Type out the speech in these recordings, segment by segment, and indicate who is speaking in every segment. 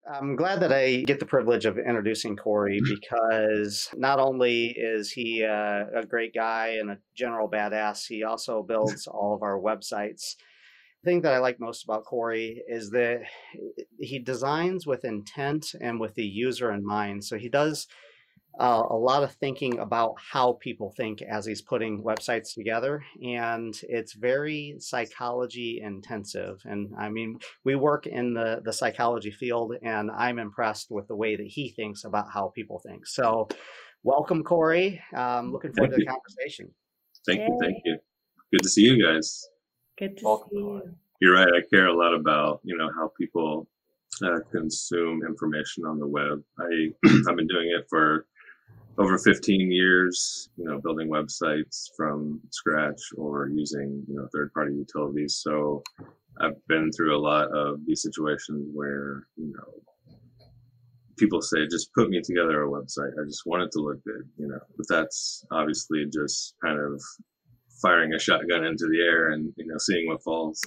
Speaker 1: I'm glad that I get the privilege of introducing Corey because not only is he a great guy and a general badass, he also builds all of our websites. The thing that I like most about Corey is that he designs with intent and with the user in mind. So he does a lot of thinking about how people think as he's putting websites together, and it's very psychology intensive. And I mean, we work in the psychology field, and I'm impressed with the way that he thinks about how people think. So welcome, Corey. Looking forward
Speaker 2: Thank
Speaker 1: to the
Speaker 2: you.
Speaker 1: conversation.
Speaker 2: Thank you. Thank you. Good to see you guys.
Speaker 3: Good to
Speaker 1: Welcome,
Speaker 3: see you.
Speaker 1: Corey.
Speaker 2: You're right. I care a lot about, how people consume information on the web. I've been doing it for over 15 years, building websites from scratch or using, third-party utilities. So I've been through a lot of these situations where, people say, just put me together a website. I just want it to look good, but that's obviously just kind of firing a shotgun into the air and, seeing what falls.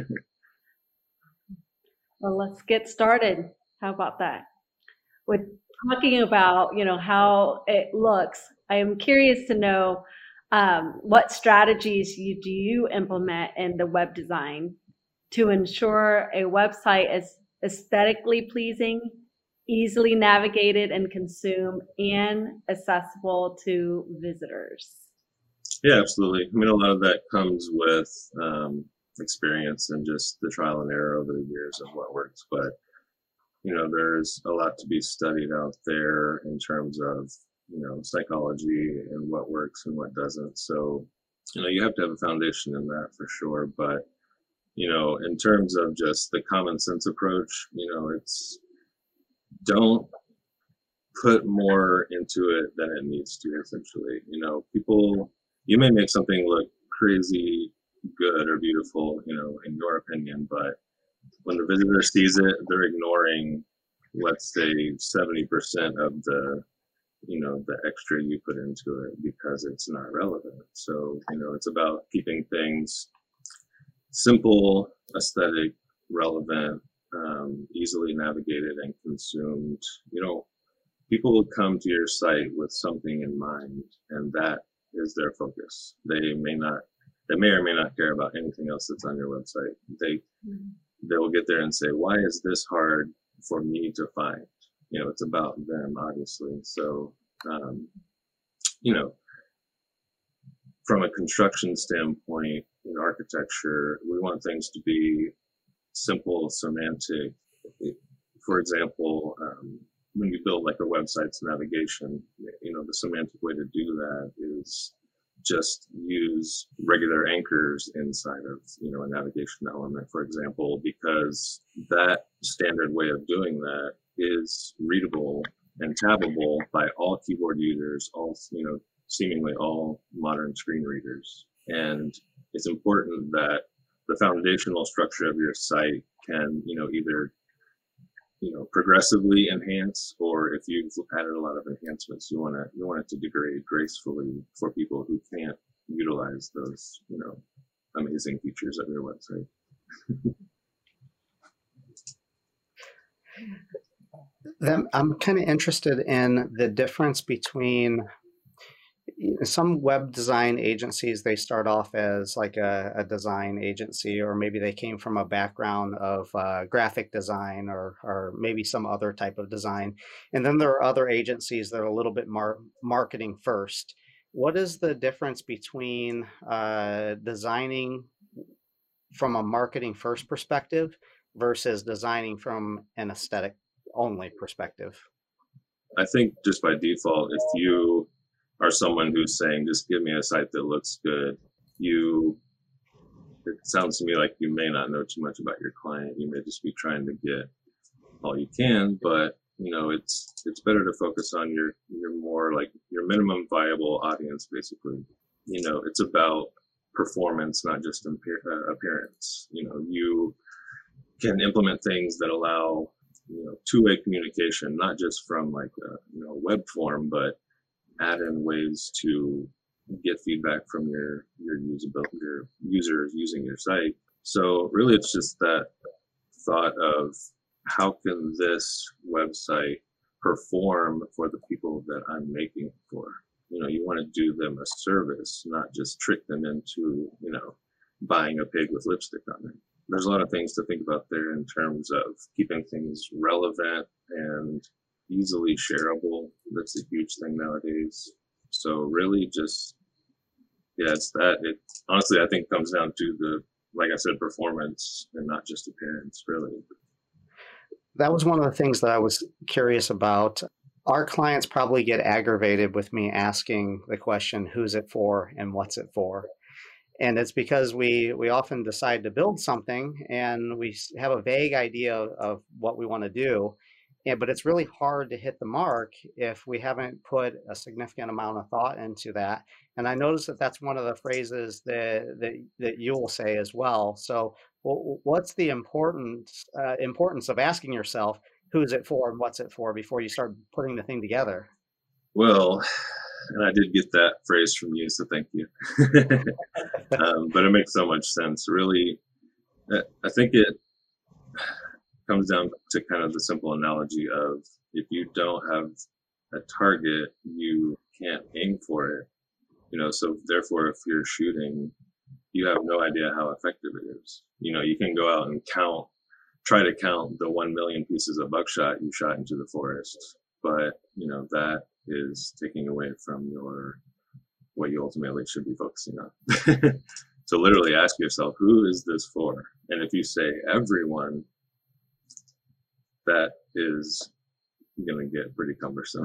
Speaker 3: Well, let's get started. How about that? With talking about, how it looks, I am curious to know what strategies do you implement in the web design to ensure a website is aesthetically pleasing, easily navigated and consumed, and accessible to visitors?
Speaker 2: Yeah, absolutely. I mean, a lot of that comes with experience and just the trial and error over the years of what works. But, there's a lot to be studied out there in terms of, psychology and what works and what doesn't. So, you have to have a foundation in that for sure. But, in terms of just the common sense approach, it's don't put more into it than it needs to, essentially. You may make something look crazy good or beautiful, in your opinion, but when the visitor sees it, they're ignoring, let's say, 70% of the, the extra you put into it because it's not relevant. So, it's about keeping things simple, aesthetic, relevant, easily navigated and consumed. People will come to your site with something in mind, and that is their focus. They may or may not care about anything else that's on your website. They will get there and say, why is this hard for me to find? It's about them, obviously. So, from a construction standpoint, in architecture, we want things to be simple, semantic. For example, when you build like a website's navigation, the semantic way to do that is just use regular anchors inside of, a navigation element, for example, because that standard way of doing that is readable and tabbable by all keyboard users, all, seemingly all modern screen readers. And it's important that the foundational structure of your site can, either progressively enhance, or if you've added a lot of enhancements, you want it to degrade gracefully for people who can't utilize those, amazing features of your website.
Speaker 1: I'm kind of interested in the difference between some web design agencies. They start off as like a design agency, or maybe they came from a background of graphic design or maybe some other type of design. And then there are other agencies that are a little bit more marketing first. What is the difference between designing from a marketing first perspective versus designing from an aesthetic only perspective?
Speaker 2: I think just by default, if you are someone who's saying, just give me a site that looks good, it sounds to me like you may not know too much about your client. You may just be trying to get all you can, but it's better to focus on your more like your minimum viable audience, basically. It's about performance, not just appearance. You can implement things that allow, two-way communication, not just from like a, web form, but add in ways to get feedback from your users using your site. So really it's just that thought of how can this website perform for the people that I'm making it for? You want to do them a service, not just trick them into, buying a pig with lipstick on it. There's a lot of things to think about there in terms of keeping things relevant and easily shareable. That's a huge thing nowadays. So really just, it's that. It honestly, I think, comes down to like I said, performance and not just appearance, really.
Speaker 1: That was one of the things that I was curious about. Our clients probably get aggravated with me asking the question, who's it for and what's it for? And it's because we often decide to build something and we have a vague idea of what we want to do. But it's really hard to hit the mark if we haven't put a significant amount of thought into that. And I noticed that that's one of the phrases that you will say as well. So what's the importance of asking yourself, who's it for and what's it for, before you start putting the thing together?
Speaker 2: Well, and I did get that phrase from you, so thank you. But it makes so much sense. Really, I think it comes down to kind of the simple analogy of, if you don't have a target, you can't aim for it. So therefore, if you're shooting, you have no idea how effective it is. You can go out and try to count the 1 million pieces of buckshot you shot into the forest, but that is taking away from what you ultimately should be focusing on. So literally ask yourself, who is this for? And if you say everyone, that is going to get pretty cumbersome.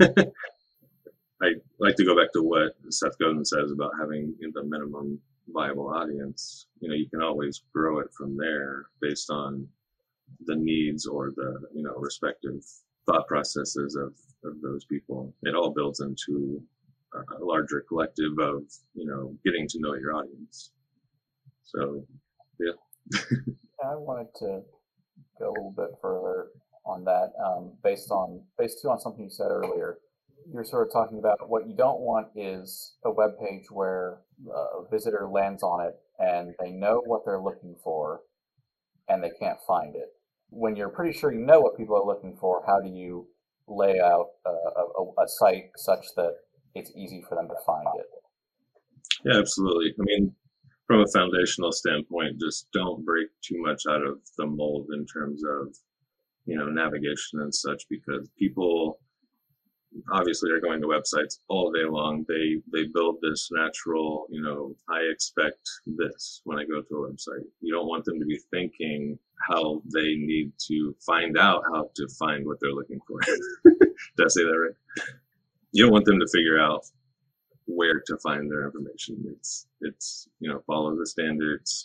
Speaker 2: I like to go back to what Seth Godin says about having the minimum viable audience. You can always grow it from there based on the needs or the respective thought processes of those people. It all builds into a larger collective of getting to know your audience. So yeah.
Speaker 4: I wanted to go a little bit further on that, based on something you said earlier. You're sort of talking about what you don't want is a web page where a visitor lands on it and they know what they're looking for and they can't find it. When you're pretty sure you know what people are looking for, how do you lay out a site such that it's easy for them to find it?
Speaker 2: Yeah, absolutely. I mean, from a foundational standpoint, just don't break too much out of the mold in terms of, navigation and such, because people obviously are going to websites all day long. They build this natural, I expect this when I go to a website. You don't want them to be thinking how they need to find out how to find what they're looking for. Did I say that right? You don't want them to figure out where to find their information. It's follow the standards.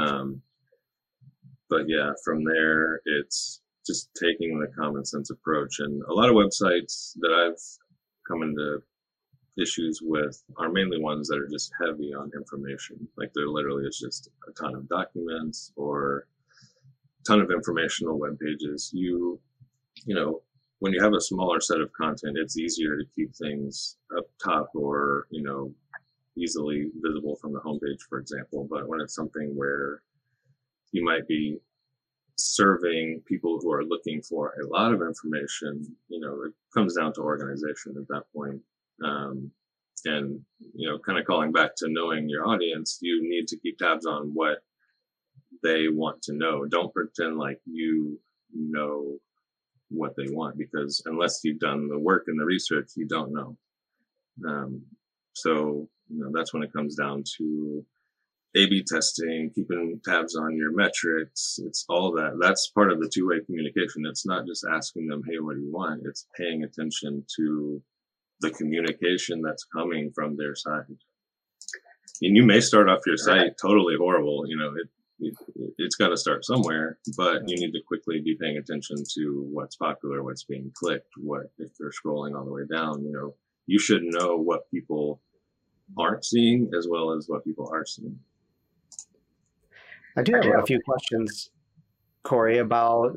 Speaker 2: But yeah, from there, it's just taking the common sense approach. And a lot of websites that I've come into issues with are mainly ones that are just heavy on information. Like there literally is just a ton of documents or a ton of informational web pages. When you have a smaller set of content, it's easier to keep things up top or, easily visible from the homepage, for example. But when it's something where you might be serving people who are looking for a lot of information, it comes down to organization at that point. And, kind of calling back to knowing your audience, you need to keep tabs on what they want to know. Don't pretend like you know what they want, because unless you've done the work and the research, you don't know. So, that's when it comes down to A/B testing, keeping tabs on your metrics. It's all that. That's part of the two-way communication. It's not just asking them, hey, what do you want? It's paying attention to the communication that's coming from their side. And you may start off your site totally horrible. It's got to start somewhere, but you need to quickly be paying attention to what's popular, what's being clicked, what if they're scrolling all the way down. You should know what people aren't seeing as well as what people are seeing.
Speaker 1: I do have a few questions, Corey, about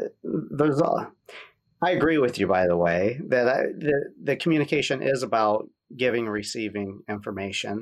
Speaker 1: I agree with you, by the way, that the communication is about giving, receiving information.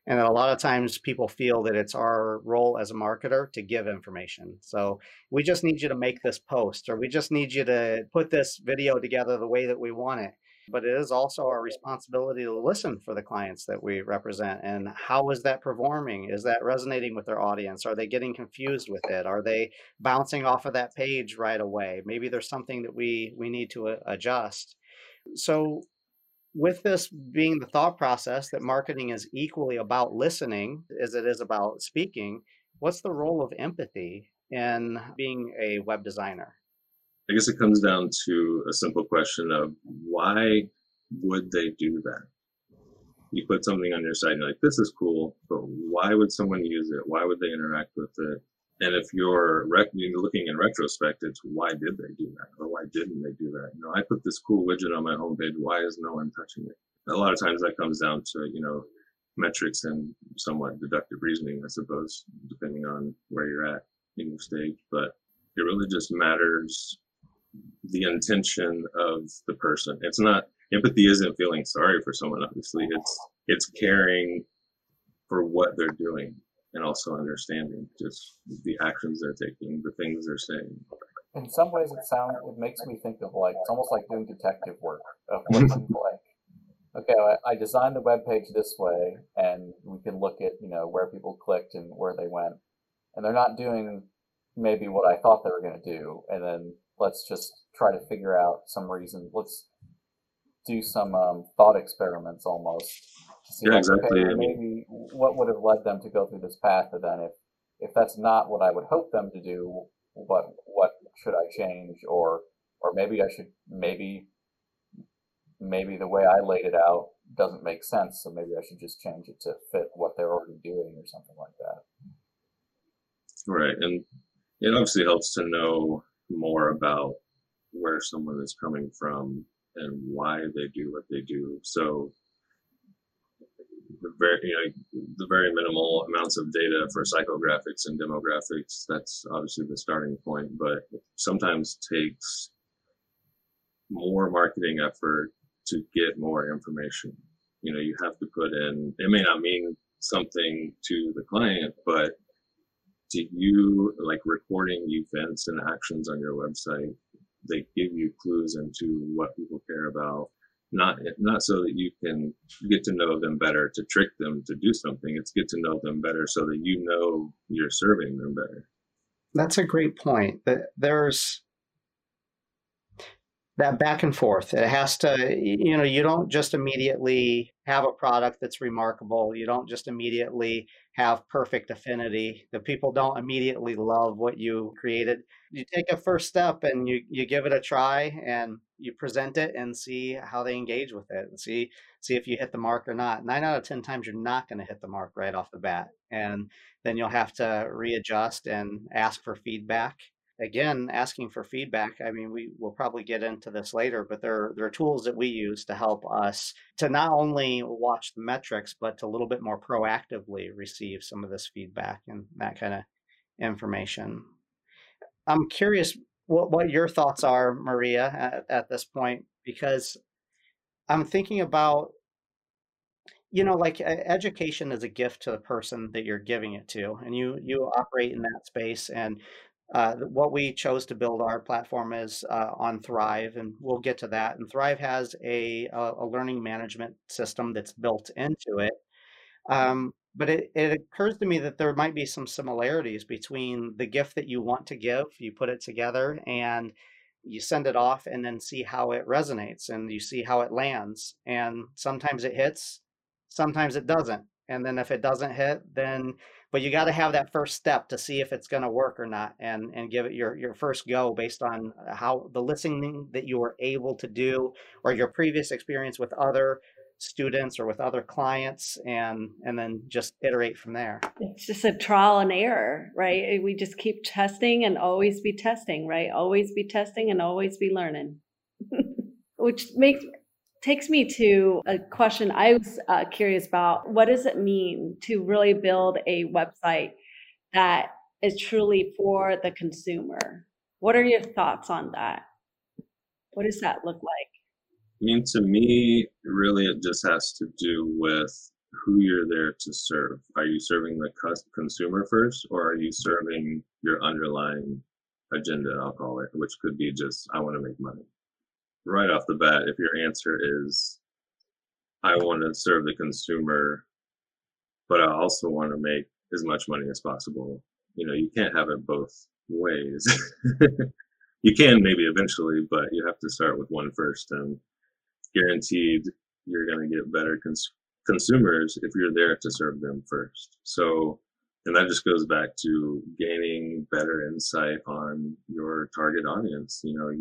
Speaker 1: And a lot of times people feel that it's our role as a marketer to give information. So we just need you to make this post, or we just need you to put this video together the way that we want it. But it is also our responsibility to listen for the clients that we represent. And how is that performing? Is that resonating with their audience? Are they getting confused with it? Are they bouncing off of that page right away? Maybe there's something that we need to adjust. So with this being the thought process that marketing is equally about listening as it is about speaking, what's the role of empathy in being a web designer?
Speaker 2: I guess it comes down to a simple question of why would they do that? You put something on your site and you're like, this is cool, but why would someone use it? Why would they interact with it? And if you're looking in retrospect, it's why did they do that? Or why didn't they do that? I put this cool widget on my homepage. Why is no one touching it? A lot of times that comes down to, metrics and somewhat deductive reasoning, I suppose, depending on where you're at in your stage. But it really just matters the intention of the person. It's not, empathy isn't feeling sorry for someone, obviously. It's caring for what they're doing and also understanding just the actions they're taking, the things they're saying.
Speaker 4: In some ways, it makes me think of it's almost like doing detective work of looking okay, I designed the web page this way, and we can look at where people clicked and where they went, and they're not doing maybe what I thought they were going to do, and then let's just try to figure out some reason. Let's do some thought experiments almost to see
Speaker 2: exactly.
Speaker 4: Okay, maybe what would have led them to go through this path, and then if that's not what I would hope them to do, what should I change, or maybe I should maybe the way I laid it out doesn't make sense, so maybe I should just change it to fit what they're already doing or something like that.
Speaker 2: Right, and it obviously helps to know more about where someone is coming from and why they do what they do. So the very minimal amounts of data for psychographics and demographics, that's obviously the starting point, but it sometimes takes more marketing effort to get more information. You have to put in, it may not mean something to the client, but to you, like recording events and actions on your website, they give you clues into what people care about. Not so that you can get to know them better to trick them to do something. It's get to know them better so that you're serving them better.
Speaker 1: That's a great point. There's that back and forth. It has to, you don't just immediately have a product that's remarkable. You don't just immediately have perfect affinity. The people don't immediately love what you created. You take a first step and you give it a try and you present it and see how they engage with it and see if you hit the mark or not. 9 out of 10 times you're not going to hit the mark right off the bat. And then you'll have to readjust and ask for feedback. Again, asking for feedback, we will probably get into this later, but there are tools that we use to help us to not only watch the metrics, but to a little bit more proactively receive some of this feedback and that kind of information. I'm curious what your thoughts are, Maria, at this point, because I'm thinking about, education is a gift to the person that you're giving it to, and you operate in that space. And what we chose to build our platform is on Thrive, and we'll get to that. And Thrive has a learning management system that's built into it. But it occurs to me that there might be some similarities between the gift that you want to give, you put it together and you send it off and then see how it resonates and you see how it lands. And sometimes it hits, sometimes it doesn't. And then if it doesn't hit, but you got to have that first step to see if it's going to work or not, and give it your first go based on how the listening that you were able to do or your previous experience with other students or with other clients, and then just iterate from there.
Speaker 3: It's just a trial and error, right? We just keep testing and always be testing, right? Always be testing and always be learning. Which takes me to a question I was curious about. What does it mean to really build a website that is truly for the consumer? What are your thoughts on that? What does that look like?
Speaker 2: To me, really, it just has to do with who you're there to serve. Are you serving the consumer first, or are you serving your underlying agenda, I'll call it, which could be just, I want to make money. Right off the bat, if your answer is, I want to serve the consumer, but I also want to make as much money as possible, you can't have it both ways. You can maybe eventually, but you have to start with one first, and guaranteed you're going to get better consumers if you're there to serve them first. So, and that just goes back to gaining better insight on your target audience.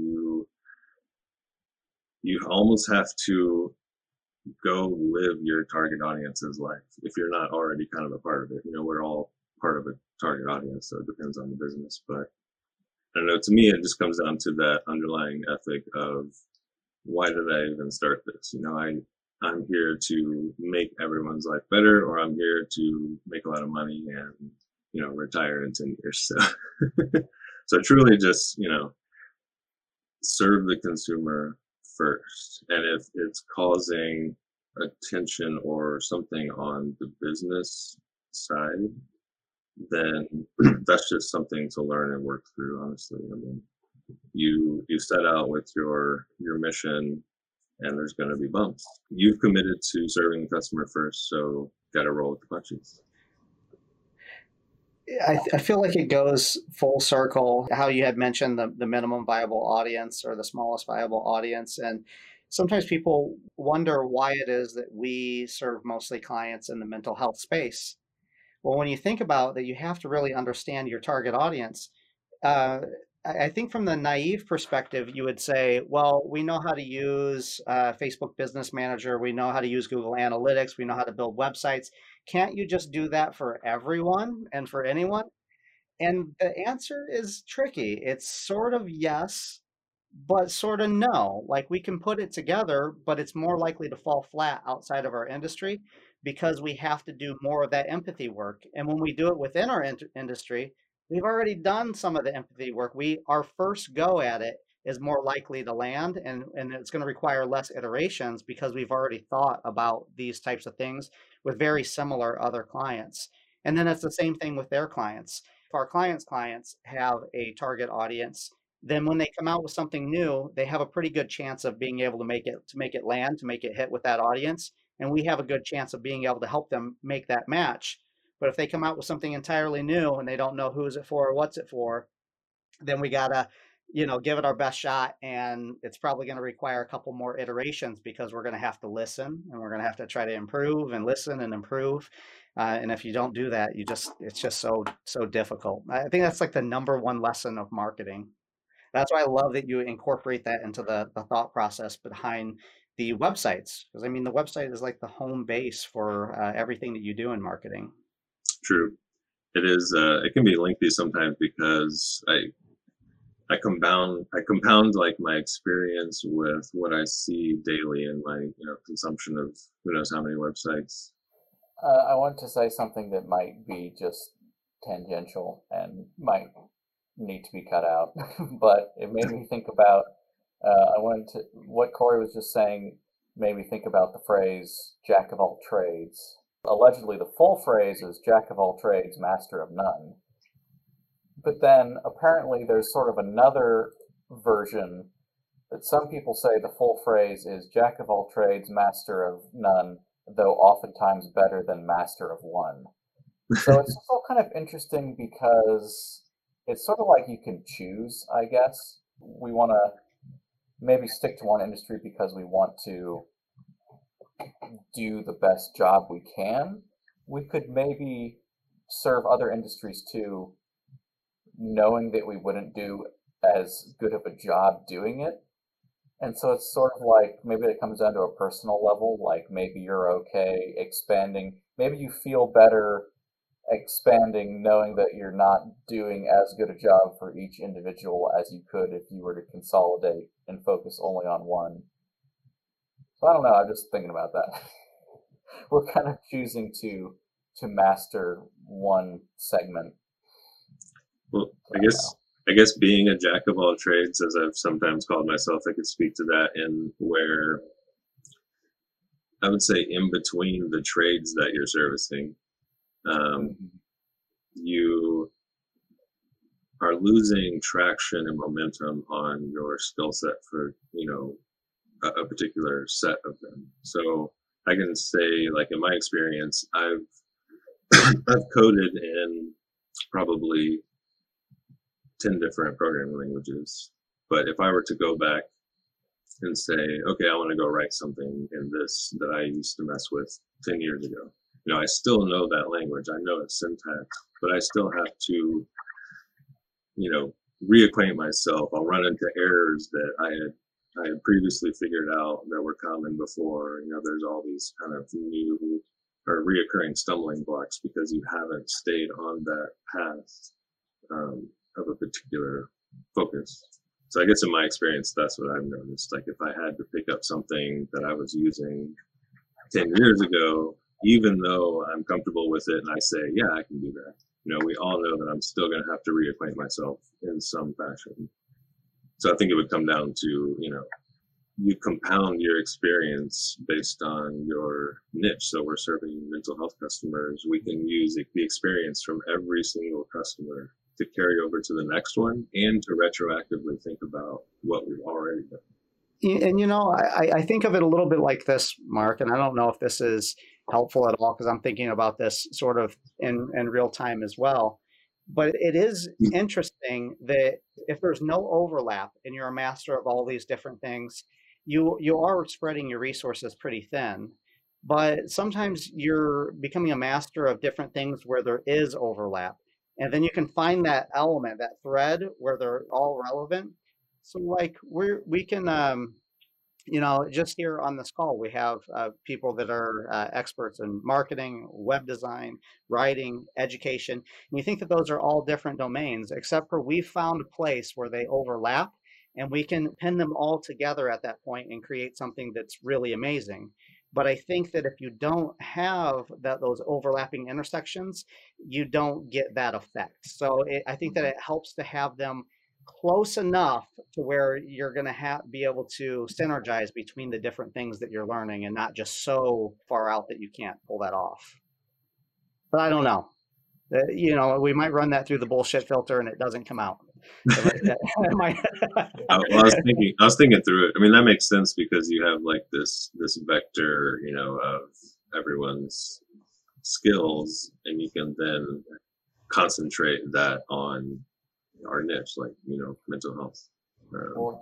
Speaker 2: You almost have to go live your target audience's life if you're not already kind of a part of it. We're all part of a target audience, so it depends on the business. But I don't know, to me, it just comes down to that underlying ethic of, why did I even start this? I'm here to make everyone's life better, or I'm here to make a lot of money and, retire in 10 years. So, so truly just, serve the consumer first. And if it's causing a tension or something on the business side, then that's just something to learn and work through, honestly. I mean, you set out with your mission, and there's going to be bumps. You've committed to serving the customer first, so got to roll with the punches.
Speaker 1: I feel like it goes full circle, how you had mentioned the minimum viable audience or the smallest viable audience. And sometimes people wonder why it is that we serve mostly clients in the mental health space. Well, when you think about that, you have to really understand your target audience. I think from the naive perspective, you would say, well, we know how to use Facebook Business Manager. We know how to use Google Analytics. We know how to build websites. Can't you just do that for everyone and for anyone? And the answer is tricky. It's sort of yes, but sort of no. Like, we can put it together, but it's more likely to fall flat outside of our industry because we have to do more of that empathy work. And when we do it within our industry, we've already done some of the empathy work. Our first go at it is more likely to land, and it's going to require less iterations because we've already thought about these types of things with very similar other clients. And then it's the same thing with their clients. If our clients' clients have a target audience, then when they come out with something new, they have a pretty good chance of being able to make it land, to make it hit with that audience. And we have a good chance of being able to help them make that match. But if they come out with something entirely new and they don't know who's it for or what's it for, then we gotta, give it our best shot. And it's probably going to require a couple more iterations because we're going to have to listen, and we're going to have to try to improve and listen and improve. And if you don't do that, it's just so difficult. I think that's like the number one lesson of marketing. That's why I love that you incorporate that into the thought process behind the websites. Because I mean, the website is like the home base for everything that you do in marketing.
Speaker 2: True. It is. It can be lengthy sometimes because I compound like my experience with what I see daily in my consumption of who knows how many websites.
Speaker 4: I want to say something that might be just tangential and might need to be cut out, but it made me think about. What Corey was just saying made me think about the phrase "jack of all trades." Allegedly, the full phrase is "jack of all trades, master of none." But then apparently there's sort of another version that some people say the full phrase is "jack of all trades, master of none, though oftentimes better than master of one." So it's all kind of interesting because it's sort of like you can choose, I guess. We want to maybe stick to one industry because we want to do the best job we can. We could maybe serve other industries too, knowing that we wouldn't do as good of a job doing it. And so it's sort of like, maybe it comes down to a personal level, like maybe you're okay expanding, maybe you feel better expanding knowing that you're not doing as good a job for each individual as you could if you were to consolidate and focus only on one. So I don't know, I'm just thinking about that. We're kind of choosing to master one segment.
Speaker 2: Well, I guess being a jack of all trades, as I've sometimes called myself, I could speak to that in where I would say in between the trades that you're servicing, you are losing traction and momentum on your skill set for, a particular set of them. So I can say, like in my experience, I've coded in probably 10 different programming languages. But if I were to go back and say, okay, I want to go write something in this that I used to mess with 10 years ago, I still know that language. I know its syntax, but I still have to, reacquaint myself. I'll run into errors that I had previously figured out that were common before. There's all these kind of new or reoccurring stumbling blocks because you haven't stayed on that path of a particular focus. So I guess in my experience, that's what I've noticed. Like if I had to pick up something that I was using 10 years ago, even though I'm comfortable with it and I say, yeah, I can do that. We all know that I'm still going to have to reacquaint myself in some fashion. So I think it would come down to, you compound your experience based on your niche. So we're serving mental health customers. We can use the experience from every single customer to carry over to the next one and to retroactively think about what we've already done.
Speaker 1: And, I think of it a little bit like this, Mark, and I don't know if this is helpful at all because I'm thinking about this sort of in real time as well. But it is interesting that if there's no overlap and you're a master of all these different things, you are spreading your resources pretty thin. But sometimes you're becoming a master of different things where there is overlap. And then you can find that element, that thread where they're all relevant. So like we can, just here on this call, we have people that are experts in marketing, web design, writing, education. And you think that those are all different domains, except for we found a place where they overlap and we can pin them all together at that point and create something that's really amazing. But I think that if you don't have those overlapping intersections, you don't get that effect. So I think that it helps to have them close enough to where you're going to be able to synergize between the different things that you're learning and not just so far out that you can't pull that off. But I don't know. We might run that through the bullshit filter and it doesn't come out.
Speaker 2: I was thinking through it. I mean, that makes sense because you have like this vector, of everyone's skills, and you can then concentrate that on our niche, like mental health.
Speaker 4: Well,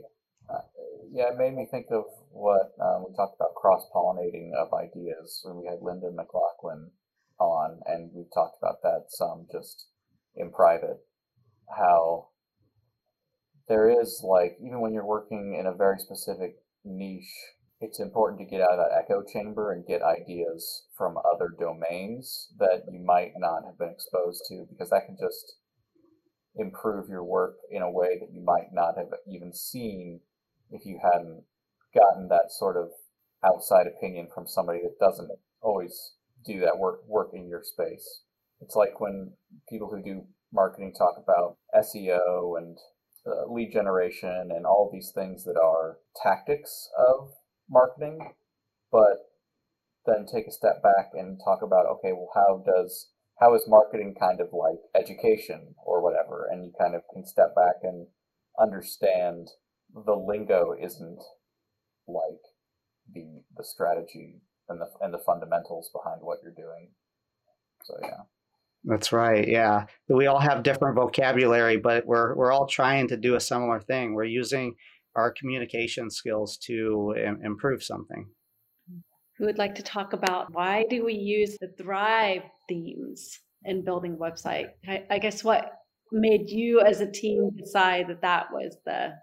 Speaker 4: it made me think of what we talked about, cross-pollinating of ideas when we had Linda McLaughlin on, and we talked about that some just in private. How there is, like, even when you're working in a very specific niche, it's important to get out of that echo chamber and get ideas from other domains that you might not have been exposed to, because that can just improve your work in a way that you might not have even seen if you hadn't gotten that sort of outside opinion from somebody that doesn't always do that work in your space. It's like when people who do marketing talk about SEO and lead generation and all these things that are tactics of marketing, but then take a step back and talk about, okay, well, how is marketing kind of like education or whatever? And you kind of can step back and understand the lingo isn't like the strategy and the fundamentals behind what you're doing. So yeah.
Speaker 1: That's right. Yeah. We all have different vocabulary, but we're all trying to do a similar thing. We're using our communication skills to improve something.
Speaker 3: Who would like to talk about why do we use the Thrive themes in building a website? I guess what made you as a team decide that was the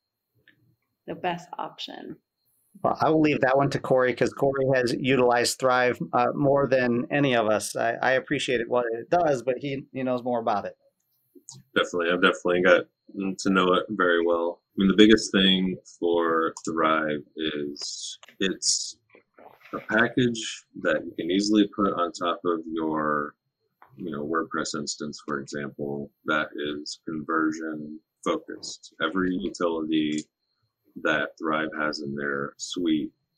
Speaker 3: best option?
Speaker 1: Well, I will leave that one to Corey because Corey has utilized Thrive more than any of us. I appreciate it, what it does, but he knows more about it.
Speaker 2: Definitely. I've definitely got to know it very well. I mean, the biggest thing for Thrive is it's a package that you can easily put on top of your, WordPress instance, for example, that is conversion focused. Every utility that Thrive has in their suite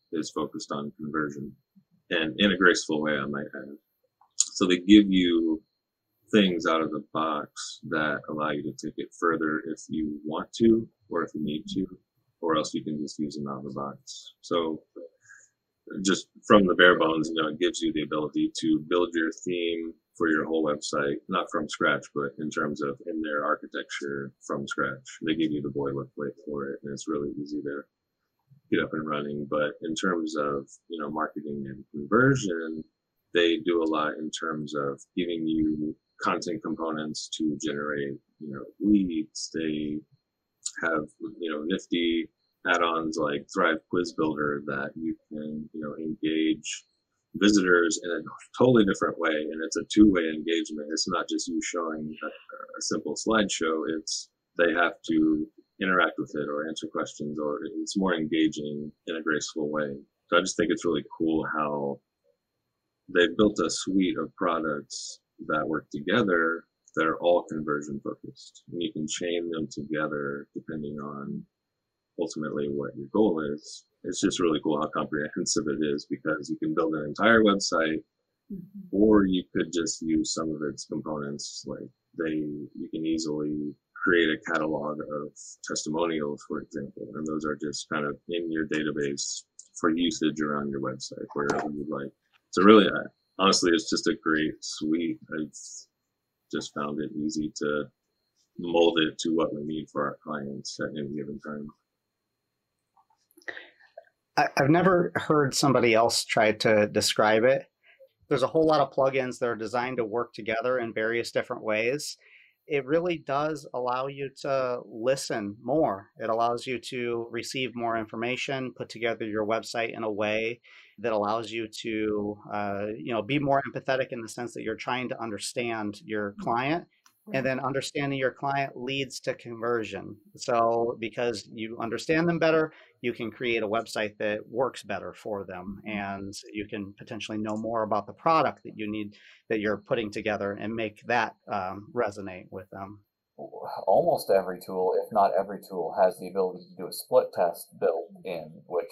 Speaker 2: is focused on conversion, and in a graceful way, I might add. So they give you things out of the box that allow you to take it further if you want to, or if you need to, or else you can just use them out of the box. So just from the bare bones, it gives you the ability to build your theme for your whole website, not from scratch, but in terms of in their architecture from scratch. They give you the boilerplate for it, and it's really easy to get up and running. But in terms of, marketing and conversion, they do a lot in terms of giving you content components to generate, leads. They have, nifty add-ons like Thrive Quiz Builder that you can, engage visitors in a totally different way. And it's a two-way engagement. It's not just you showing a simple slideshow. It's they have to interact with it or answer questions, or it's more engaging in a graceful way. So I just think it's really cool how they've built a suite of products that work together that are all conversion focused. And you can chain them together depending on ultimately what your goal is. It's just really cool how comprehensive it is, because you can build an entire website, or you could just use some of its components. Like you can easily create a catalog of testimonials, for example, and those are just kind of in your database for usage around your website, wherever you'd like. So really, honestly, it's just a great suite. I've just found it easy to mold it to what we need for our clients at any given time.
Speaker 1: I've never heard somebody else try to describe it. There's a whole lot of plugins that are designed to work together in various different ways. It really does allow you to listen more. It allows you to receive more information, put together your website in a way that allows you to, be more empathetic in the sense that you're trying to understand your client. And then understanding your client leads to conversion. So because you understand them better, you can create a website that works better for them. And you can potentially know more about the product that you need, that you're putting together, and make that resonate with them.
Speaker 4: Almost every tool, if not every tool, has the ability to do a split test built in, which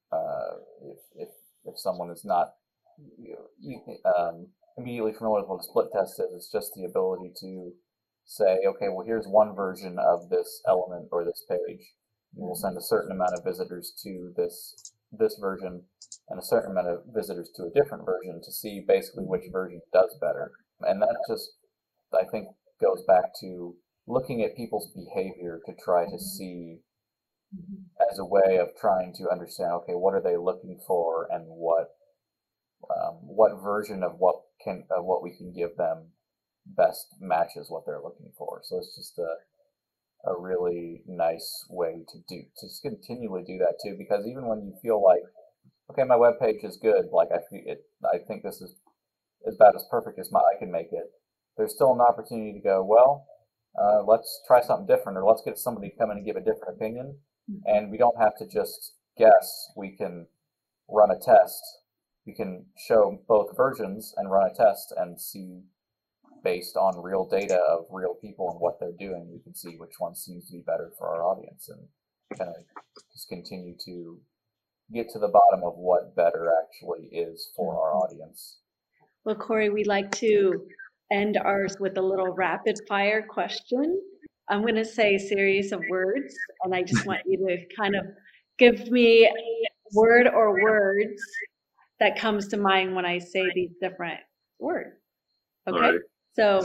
Speaker 4: if someone is not immediately familiar with what a split test is, it's just the ability to say, okay, well, here's one version of this element or this page. We'll send a certain amount of visitors to this version and a certain amount of visitors to a different version to see basically which version does better. And that just, I think, goes back to looking at people's behavior to try to see as a way of trying to understand, okay, what are they looking for, and what version of what we can give them best matches what they're looking for. So it's just a really nice way to just continually do that too, because even when you feel like, okay, my web page is good, like I think this is as bad as perfect as I can make it, there's still an opportunity to go, well, let's try something different, or let's get somebody to come in and give a different opinion. And we don't have to just guess. We can run a test. We can show both versions and run a test and see, based on real data of real people and what they're doing, we can see which one seems to be better for our audience, and kind of just continue to get to the bottom of what better actually is for our audience.
Speaker 3: Well, Corey, we like to end ours with a little rapid fire question. I'm going to say a series of words, and I just want you to kind of give me a word or words that comes to mind when I say these different words. Okay?
Speaker 2: Right.
Speaker 3: So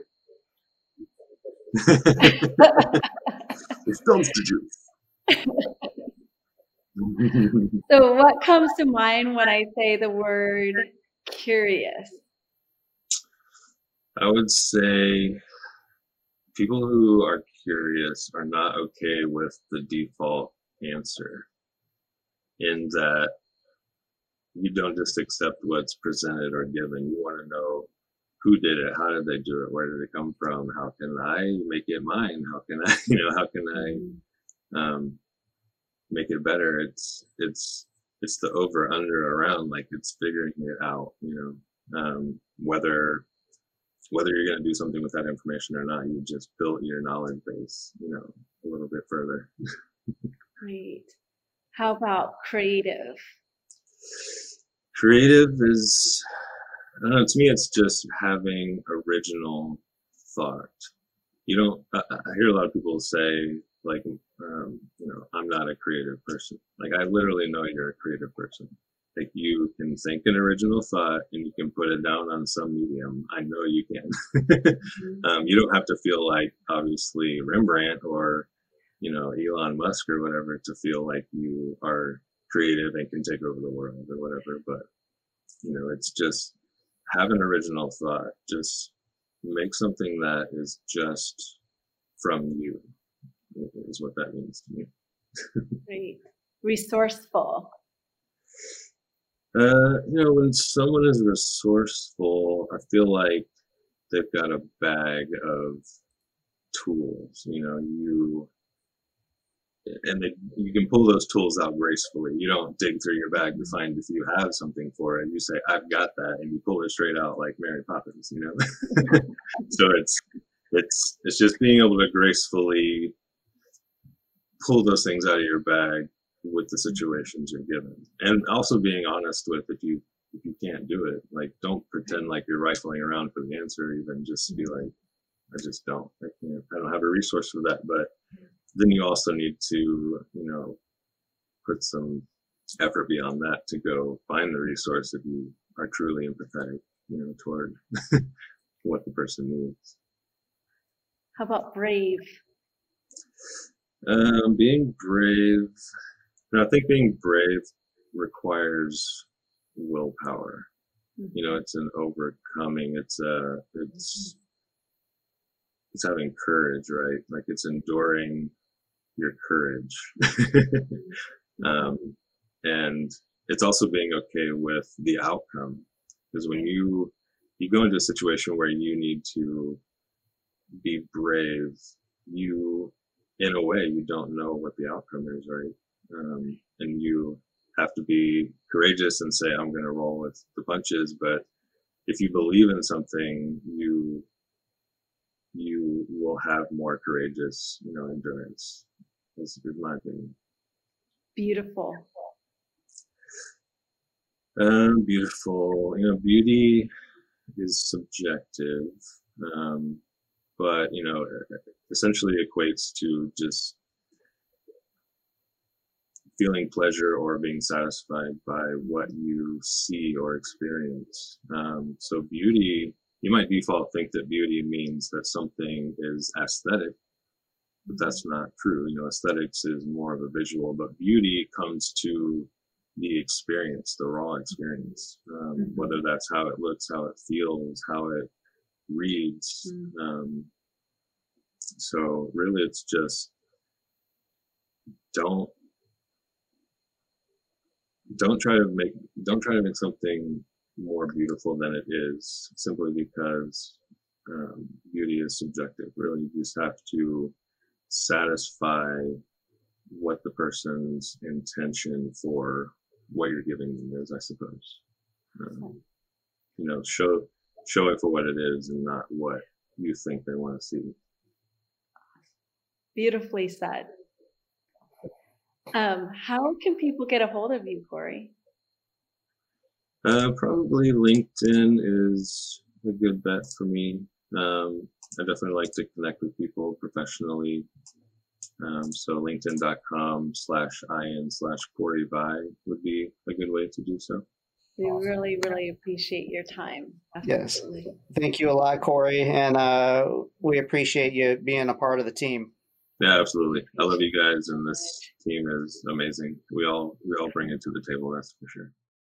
Speaker 2: it's dumpster juice.
Speaker 3: So what comes to mind when I say the word curious?
Speaker 2: I would say people who are curious are not okay with the default answer, in that you don't just accept what's presented or given. You want to know who did it, how did they do it, where did it come from, how can I make it mine, how can I, how can I make it better. It's the over under around, like it's figuring it out, whether you're going to do something with that information or not. You just built your knowledge base, a little bit further.
Speaker 3: Great. How about creative?
Speaker 2: Creative is, I don't know, to me, it's just having original thought. You don't, I hear a lot of people say, like, I'm not a creative person. Like, I literally know you're a creative person. Like, you can think an original thought and you can put it down on some medium. I know you can. You don't have to feel like, obviously, Rembrandt or, Elon Musk or whatever to feel like you are creative and can take over the world or whatever. But, it's just have an original thought. Just make something that is just from you, is what that means to me.
Speaker 3: Great. Resourceful.
Speaker 2: When someone is resourceful, I feel like they've got a bag of tools. You can pull those tools out gracefully. You don't dig through your bag to find if you have something for it. You say, "I've got that," and you pull it straight out like Mary Poppins. So it's just being able to gracefully pull those things out of your bag with the situations you're given, and also being honest with if you can't do it. Like, don't pretend like you're rifling around for the answer. Even just be like, I just don't. I can't. I don't have a resource for that. But then you also need to, put some effort beyond that to go find the resource if you are truly empathetic, toward what the person needs.
Speaker 3: How about brave?
Speaker 2: Being brave. I think being brave requires willpower. It's an overcoming. It's having courage, right? Like, it's enduring your courage. And it's also being okay with the outcome. Because when you go into a situation where you need to be brave, in a way, you don't know what the outcome is, right? And you have to be courageous and say, I'm going to roll with the punches. But if you believe in something, you will have more courageous, endurance, is my opinion.
Speaker 3: Beautiful.
Speaker 2: Beautiful. Beauty is subjective, but, essentially equates to just feeling pleasure or being satisfied by what you see or experience. So beauty, you might default think that beauty means that something is aesthetic, but that's not true. Aesthetics is more of a visual, but beauty comes to the experience, the raw experience, whether that's how it looks, how it feels, how it reads. So really it's just don't try to make something more beautiful than it is, simply because beauty is subjective. Really, you just have to satisfy what the person's intention for what you're giving them is, I suppose. Show it for what it is and not what you think they want to see.
Speaker 3: Beautifully said. How can people get a hold of you, Corey?
Speaker 2: Probably LinkedIn is a good bet for me. I definitely like to connect with people professionally. So linkedin.com/in/Corey Vai would be a good way to do so.
Speaker 3: We really, really appreciate your time.
Speaker 1: Absolutely. Yes. Thank you a lot, Corey. And we appreciate you being a part of the team.
Speaker 2: Yeah, absolutely. I love you guys, and this team is amazing. We all bring it to the table, that's for sure.